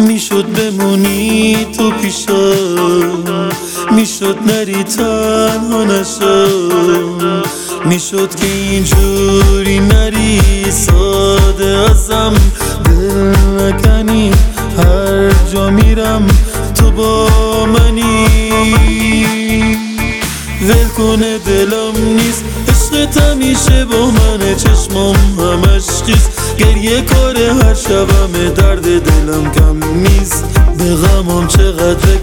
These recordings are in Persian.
میشد بمونی تو پیشم، میشد نری تنها نشم، میشد که اینجوری نری ساده ازم دل نکنی. هر جا میرم تو با منی، ول کنه دلم نیست عشقت همیشه با منه، چشمام همش خیس گریه کاره هر شبم درد دلم کم نیست، به غمم چقدر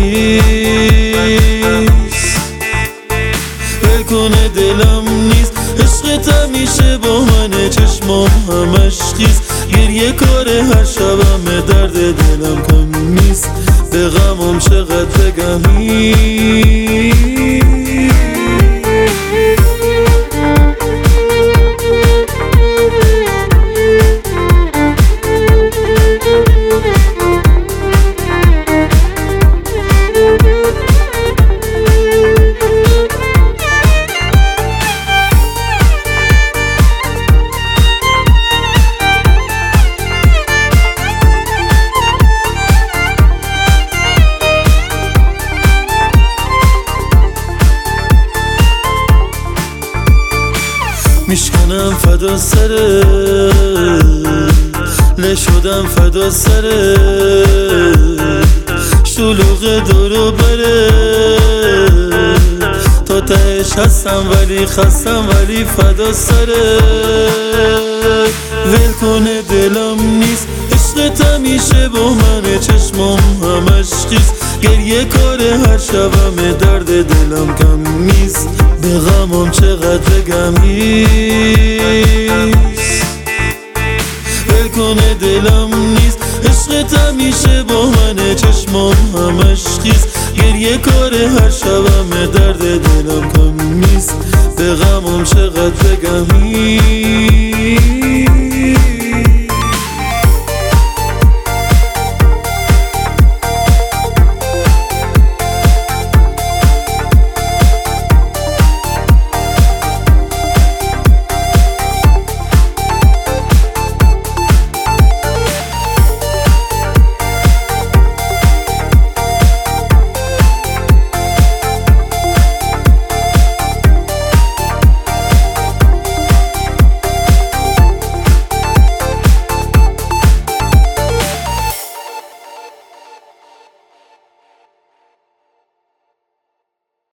گمیست. ول کنه دلم نیست عشقت همیشه با منه، چشمام همش خیس گریه کاره هر شبم درد دلم کم نیست، به غمم چقدر گمیست. میشکنم فدا سره، شدم فدا سره، شلوغ دورو بره، تا تهش هستم ولی خستم ولی فدا سره. ول کنه دلم نیست عشقت همیشه با منه، چشمام همش خیس گریه کاره هر شبم درد دلم کم نیست، به غمم چقدر گمیست. ول کنه دلم نیست عشقت همیشه با منه، چشمام همش خیس گریه کاره هر شبم درد دلم کم نیست، به غمم چقدر گمیست.